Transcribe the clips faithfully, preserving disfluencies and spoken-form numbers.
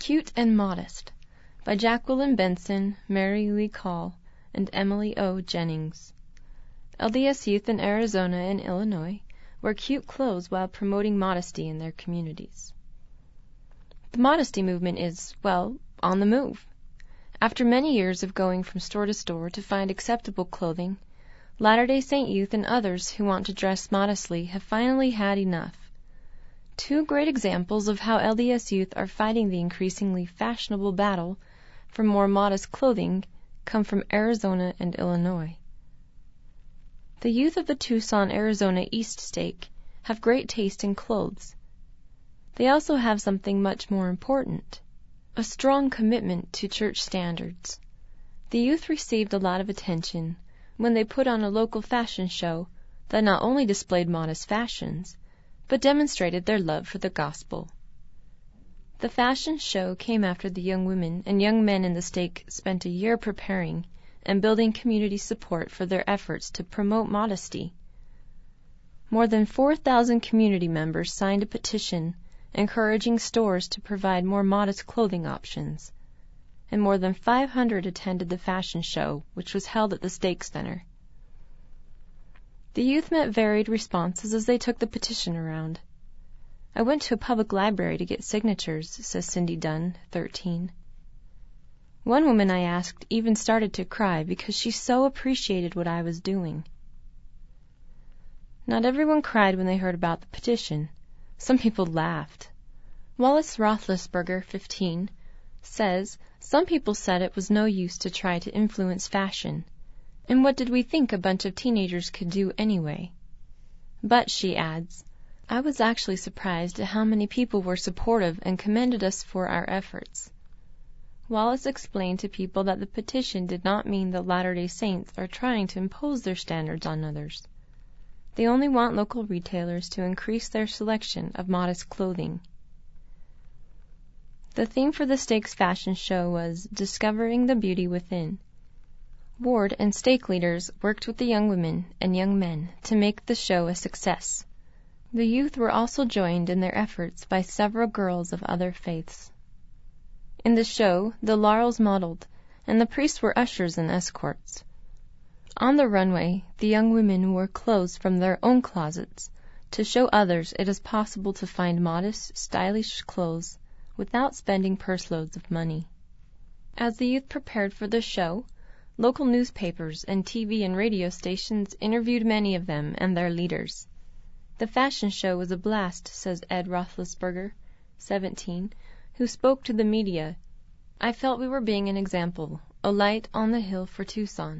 Cute and Modest by Jacqueline Benson, Mary Lee Call, and Emily O. Jennings. L D S youth in Arizona and Illinois wear cute clothes while promoting modesty in their communities. The modesty movement is, well, on the move. After many years of going from store to store to find acceptable clothing, Latter-day Saint youth and others who want to dress modestly have finally had enough. Two great examples of how L D S youth are fighting the increasingly fashionable battle for more modest clothing come from Arizona and Illinois. The youth of the Tucson, Arizona East Stake have great taste in clothes. They also have something much more important, a strong commitment to church standards. The youth received a lot of attention when they put on a local fashion show that not only displayed modest fashions, but demonstrated their love for the gospel. The fashion show came after the young women and young men in the stake spent a year preparing and building community support for their efforts to promote modesty. More than four thousand community members signed a petition encouraging stores to provide more modest clothing options, and more than five hundred attended the fashion show, which was held at the Stake Center. The youth met varied responses as they took the petition around. I went to a public library to get signatures, says Cindy Dunn, thirteen. One woman I asked even started to cry because she so appreciated what I was doing. Not everyone cried when they heard about the petition. Some people laughed. Wallace Roethlisberger, fifteen, says, "Some people said it was no use to try to influence fashion. And what did we think a bunch of teenagers could do anyway?" But, she adds, "I was actually surprised at how many people were supportive and commended us for our efforts." Wallace explained to people that the petition did not mean the Latter-day Saints are trying to impose their standards on others. They only want local retailers to increase their selection of modest clothing. The theme for the Stake's fashion show was Discovering the Beauty Within. Ward and stake leaders worked with the young women and young men to make the show a success. The youth were also joined in their efforts by several girls of other faiths. In the show, the laurels modeled, and the priests were ushers and escorts. On the runway, the young women wore clothes from their own closets to show others it is possible to find modest, stylish clothes without spending purse loads of money. As the youth prepared for the show, local newspapers and T V and radio stations interviewed many of them and their leaders. The fashion show was a blast, says Ed Roethlisberger, seventeen, who spoke to the media. "I felt we were being an example, a light on the hill for Tucson."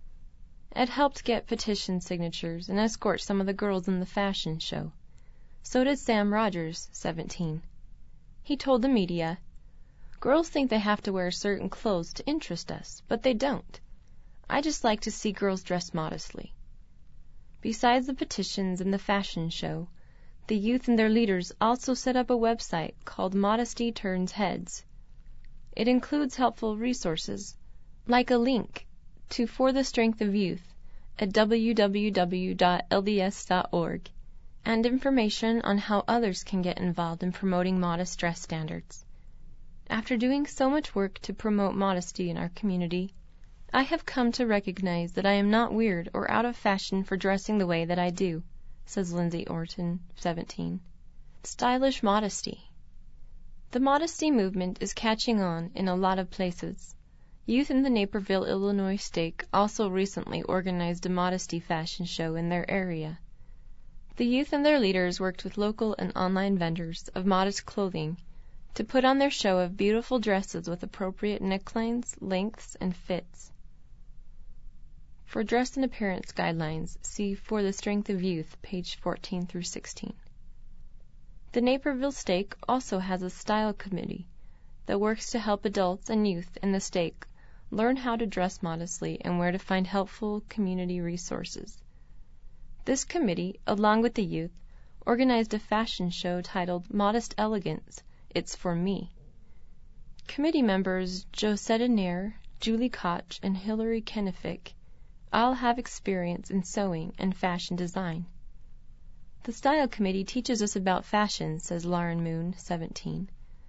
Ed helped get petition signatures and escort some of the girls in the fashion show. So did Sam Rogers, seventeen. He told the media, "Girls think they have to wear certain clothes to interest us, but they don't. I just like to see girls dress modestly." Besides the petitions and the fashion show, the youth and their leaders also set up a website called Modesty Turns Heads. It includes helpful resources, like a link to For the Strength of Youth at w w w dot l d s dot org, and information on how others can get involved in promoting modest dress standards. After doing so much work to promote modesty in our community, I have come to recognize that I am not weird or out of fashion for dressing the way that I do, says Lindsay Orton, seventeen. Stylish modesty. The modesty movement is catching on in a lot of places. Youth in the Naperville, Illinois Stake also recently organized a modesty fashion show in their area. The youth and their leaders worked with local and online vendors of modest clothing to put on their show of beautiful dresses with appropriate necklines, lengths, and fits. For dress and appearance guidelines, see For the Strength of Youth, page fourteen through sixteen. The Naperville Stake also has a style committee that works to help adults and youth in the stake learn how to dress modestly and where to find helpful community resources. This committee, along with the youth, organized a fashion show titled Modest Elegance, It's For Me. Committee members Josetta Nair, Julie Koch, and Hillary Kenefick all have experience in sewing and fashion design. The Style Committee teaches us about fashion, says Lauren Moon, seventeen.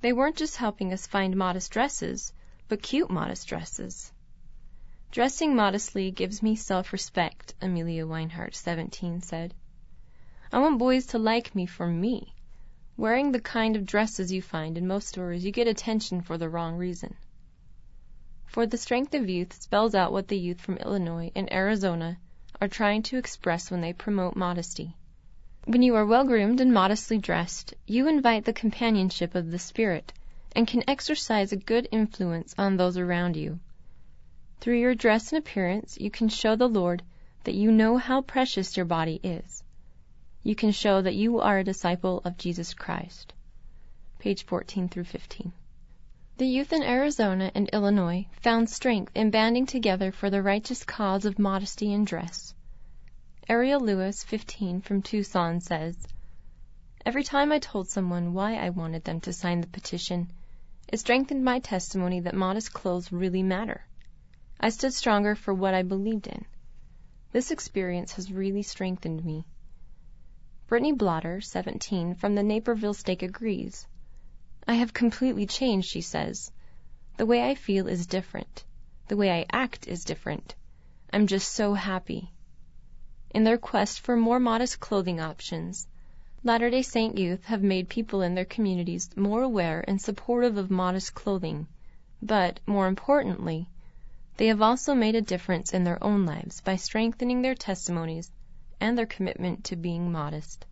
They weren't just helping us find modest dresses, but cute modest dresses. Dressing modestly gives me self-respect, Amelia Weinhardt, seventeen, said. I want boys to like me for me. Wearing the kind of dresses you find in most stores, you get attention for the wrong reason. For the Strength of Youth spells out what the youth from Illinois and Arizona are trying to express when they promote modesty. When you are well-groomed and modestly dressed, you invite the companionship of the Spirit and can exercise a good influence on those around you. Through your dress and appearance, you can show the Lord that you know how precious your body is. You can show that you are a disciple of Jesus Christ. Page fourteen through fifteen. The youth in Arizona and Illinois found strength in banding together for the righteous cause of modesty in dress. Ariel Lewis, fifteen, from Tucson, says, Every time I told someone why I wanted them to sign the petition, it strengthened my testimony that modest clothes really matter. I stood stronger for what I believed in. This experience has really strengthened me. Brittany Blotter, seventeen, from the Naperville Stake agrees. I have completely changed, she says. The way I feel is different. The way I act is different. I'm just so happy. In their quest for more modest clothing options, Latter-day Saint youth have made people in their communities more aware and supportive of modest clothing, but, more importantly, they have also made a difference in their own lives by strengthening their testimonies and their commitment to being modest.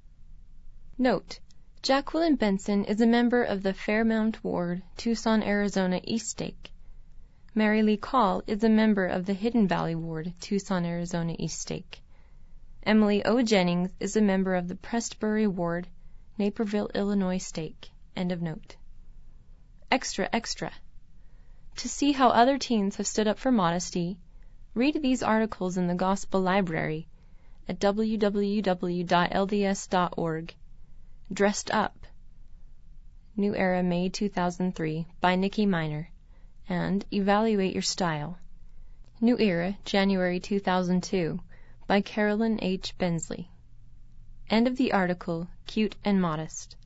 Note: Jacqueline Benson is a member of the Fairmount Ward, Tucson, Arizona East Stake. Mary Lee Call is a member of the Hidden Valley Ward, Tucson, Arizona East Stake. Emily O. Jennings is a member of the Prestbury Ward, Naperville, Illinois Stake. End of note. Extra, extra. To see how other teens have stood up for modesty, read these articles in the Gospel Library at w w w dot l d s dot org. Dressed Up, New Era, May two thousand three, by Nikki Miner, and Evaluate Your Style, New Era, January two thousand two, by Carolyn H. Bensley. End of the article, Cute and Modest.